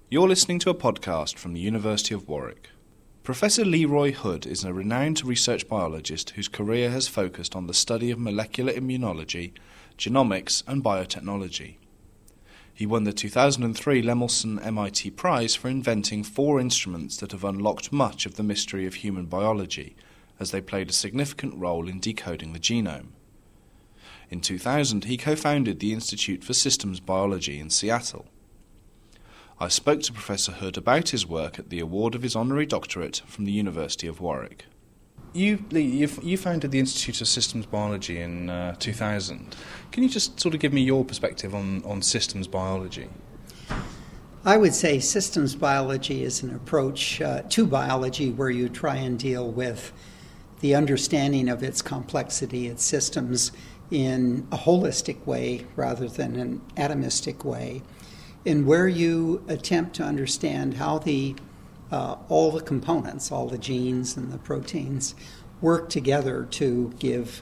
You're listening to a podcast from the University of Warwick. Professor Leroy Hood is a renowned research biologist whose career has focused on the study of molecular immunology, genomics and biotechnology. He won the 2003 Lemelson MIT Prize for inventing 4 instruments that have unlocked much of the mystery of human biology, as they played a significant role in decoding the genome. In 2000, he co-founded the Institute for Systems Biology in Seattle. I spoke to Professor Hood about his work at the award of his honorary doctorate from the University of Warwick. You founded the Institute of Systems Biology in 2000. Can you just sort of give me your perspective on systems biology? I would say systems biology is an approach to biology where you try and deal with the understanding of its complexity, its systems, in a holistic way rather than an atomistic way, and where you attempt to understand how all the components, all the genes and the proteins, work together to give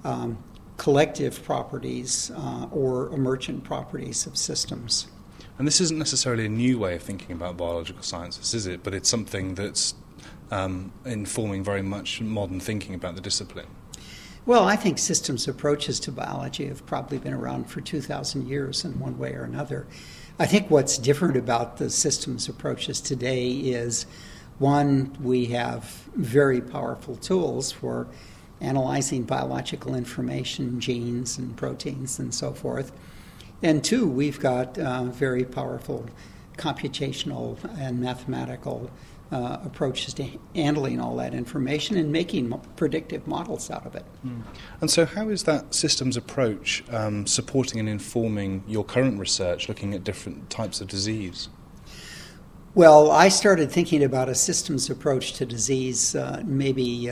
collective properties or emergent properties of systems. And this isn't necessarily a new way of thinking about biological sciences, is it? But it's something that's informing very much modern thinking about the discipline. Well, I think systems approaches to biology have probably been around for 2,000 years in one way or another. I think what's different about the systems approaches today is, one, we have very powerful tools for analyzing biological information, genes and proteins and so forth. And two, we've got very powerful computational and mathematical approaches to handling all that information and making predictive models out of it. And so how is that systems approach supporting and informing your current research, looking at different types of disease? Well, I started thinking about a systems approach to disease maybe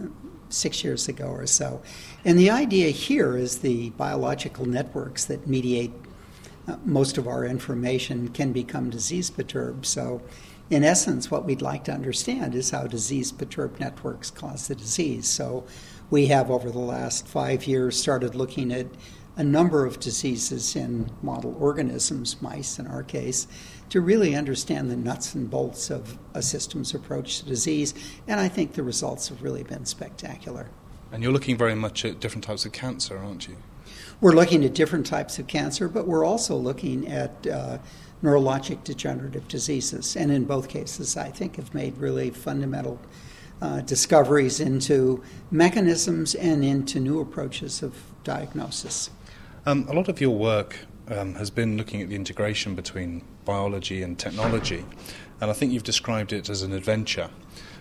6 years ago or so. And the idea here is the biological networks that mediate most of our information can become disease-perturbed. So in essence, what we'd like to understand is how disease-perturbed networks cause the disease. So we have, over the last 5 years, started looking at a number of diseases in model organisms, mice in our case, to really understand the nuts and bolts of a systems approach to disease. And I think the results have really been spectacular. And you're looking very much at different types of cancer, aren't you? We're looking at different types of cancer, but we're also looking at neurologic degenerative diseases, and in both cases I think have made really fundamental discoveries into mechanisms and into new approaches of diagnosis. A lot of your work has been looking at the integration between biology and technology, and I think you've described it as an adventure.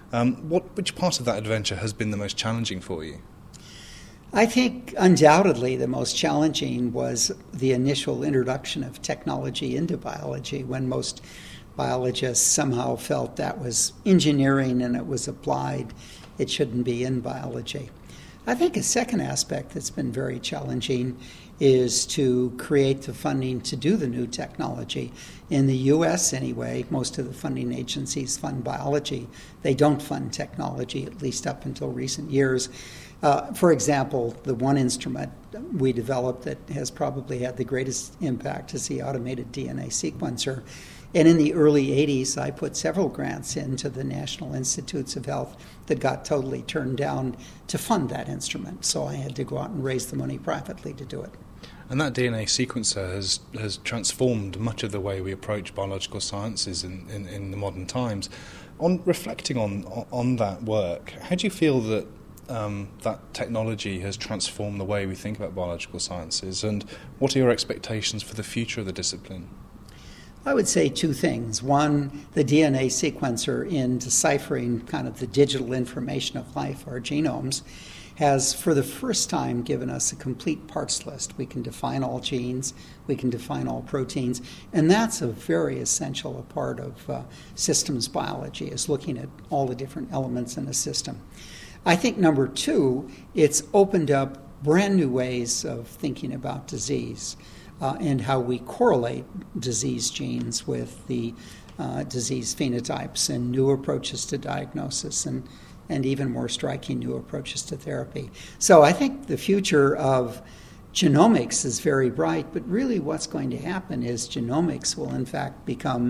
Which part of that adventure has been the most challenging for you? I think undoubtedly the most challenging was the initial introduction of technology into biology, when most biologists somehow felt that was engineering and it was applied. It shouldn't be in biology. I think a second aspect that's been very challenging is to create the funding to do the new technology. In the U.S. anyway, most of the funding agencies fund biology. They don't fund technology, at least up until recent years. For example, the one instrument we developed that has probably had the greatest impact is the automated DNA sequencer. And in the early 80s, I put several grants into the National Institutes of Health that got totally turned down to fund that instrument. So I had to go out and raise the money privately to do it. And that DNA sequencer has transformed much of the way we approach biological sciences in the modern times. On reflecting on that work, how do you feel that that technology has transformed the way we think about biological sciences, and what are your expectations for the future of the discipline? I would say two things. One, the DNA sequencer in deciphering kind of the digital information of life, our genomes, has for the first time given us a complete parts list. We can define all genes, we can define all proteins, and that's a very essential part of systems biology, is looking at all the different elements in a system. I think number two, it's opened up brand new ways of thinking about disease and how we correlate disease genes with the disease phenotypes, and new approaches to diagnosis, and even more striking new approaches to therapy. So I think the future of genomics is very bright, but really what's going to happen is genomics will in fact become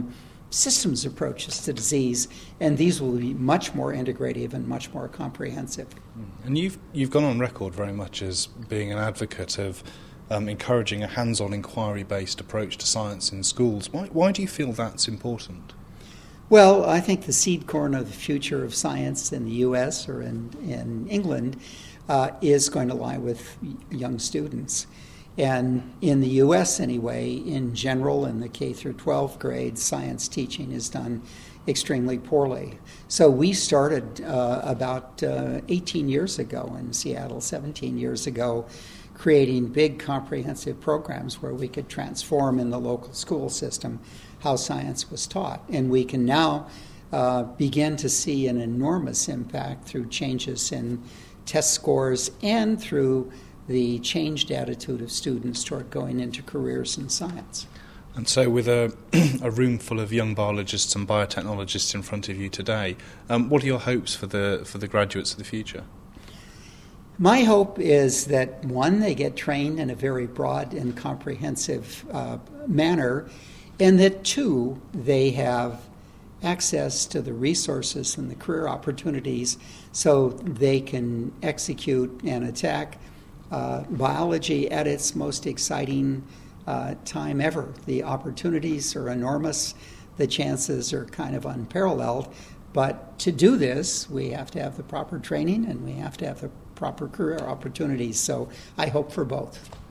systems approaches to disease, and these will be much more integrative and much more comprehensive. And you've gone on record very much as being an advocate of encouraging a hands-on inquiry-based approach to science in schools. Why do you feel that's important? Well, I think the seed corn of the future of science in the U.S. or in England is going to lie with young students. And in the U.S. anyway, in general, in the K through 12 grades, science teaching is done extremely poorly. So we started about 18 years ago in Seattle, 17 years ago, creating big comprehensive programs where we could transform in the local school system how science was taught. And we can now begin to see an enormous impact through changes in test scores and through the changed attitude of students toward going into careers in science. And so with a room full of young biologists and biotechnologists in front of you today, what are your hopes for the graduates of the future? My hope is that, one, they get trained in a very broad and comprehensive manner, and that, two, they have access to the resources and the career opportunities so they can execute and attack biology at its most exciting time ever. The opportunities are enormous. The chances are kind of unparalleled. But to do this, we have to have the proper training and we have to have the proper career opportunities. So I hope for both.